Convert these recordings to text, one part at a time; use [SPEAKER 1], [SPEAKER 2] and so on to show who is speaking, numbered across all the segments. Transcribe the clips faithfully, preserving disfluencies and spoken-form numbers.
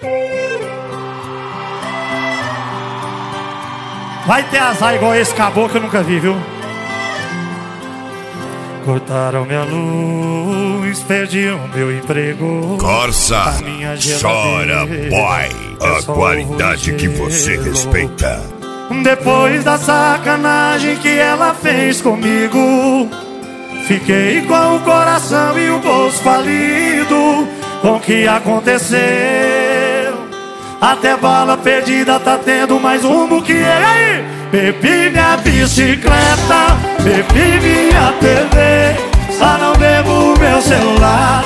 [SPEAKER 1] Vai ter azar igual esse caboclo que eu nunca vi, viu? Cortaram minha luz, perdi o meu emprego.
[SPEAKER 2] Corsa, chora, boy. A qualidade que você respeita.
[SPEAKER 1] Depois da sacanagem que ela fez comigo, fiquei com o coração e o bolso falido. Com o que aconteceu, até bala perdida tá tendo mais rumo que ele. Aí, bebi minha bicicleta, bebi minha T V, só não bebo meu celular.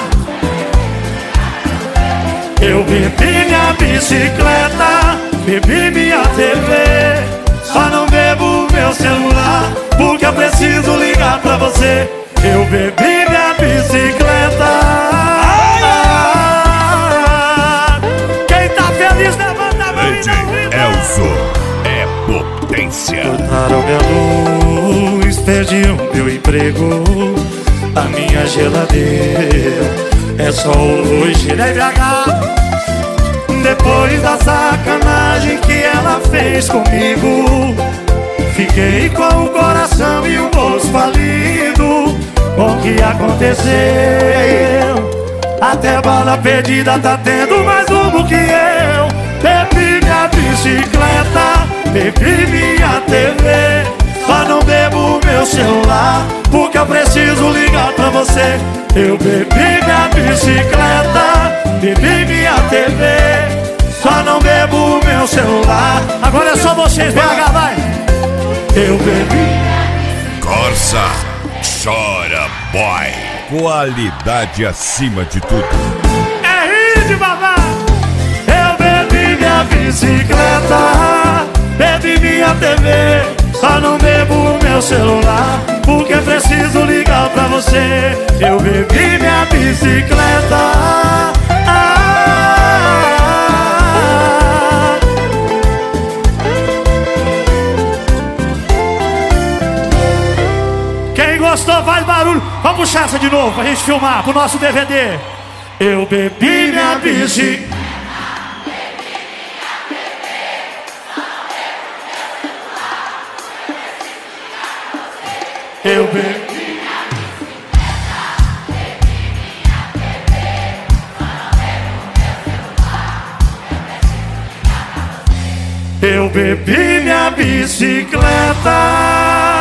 [SPEAKER 1] Eu bebi minha bicicleta, bebi minha T V, só não bebo meu celular, porque eu preciso ligar pra você. Eu bebi minha bicicleta. Quem tá feliz levanta a mão.
[SPEAKER 2] D J Elzo é potência.
[SPEAKER 1] Cortaram minha luz, perdi o meu emprego, a minha geladeira é só hoje, né, B H? Depois da sacanagem que ela fez comigo, fiquei com o coração e o bolso falido. Com o que aconteceu, até bala perdida tá tendo mais rumo que eu. Bebi minha bicicleta, bebi minha T V, só não bebo meu celular, porque eu preciso ligar pra você. Eu bebi minha bicicleta, bebi minha T V, só não bebo meu celular. Agora é só vocês, B H, vai! Eu bebi.
[SPEAKER 2] Corsa, chora, boy. Qualidade acima de tudo.
[SPEAKER 1] É rir de babá. Eu bebi minha bicicleta, bebi minha T V, só não bebo meu celular, porque preciso ligar pra você. Eu bebi minha bicicleta. Ah, quem gostou faz barulho. Vamos puxar essa de novo pra gente filmar pro nosso D V D. Eu bebi minha bicicleta. Eu bebi. Eu bebi minha bicicleta.